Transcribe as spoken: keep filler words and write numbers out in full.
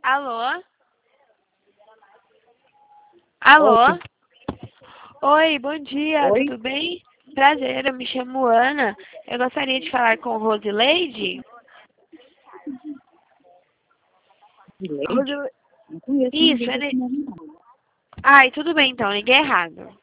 Alô? Alô? Oi. Oi, bom dia, Oi? tudo bem? Prazer, eu me chamo Ana. Eu gostaria de falar com Rosileide. Leide? Rosile... Não conheço Isso, ninguém é desse de... nome, não. Ai, tudo bem então, liguei errado.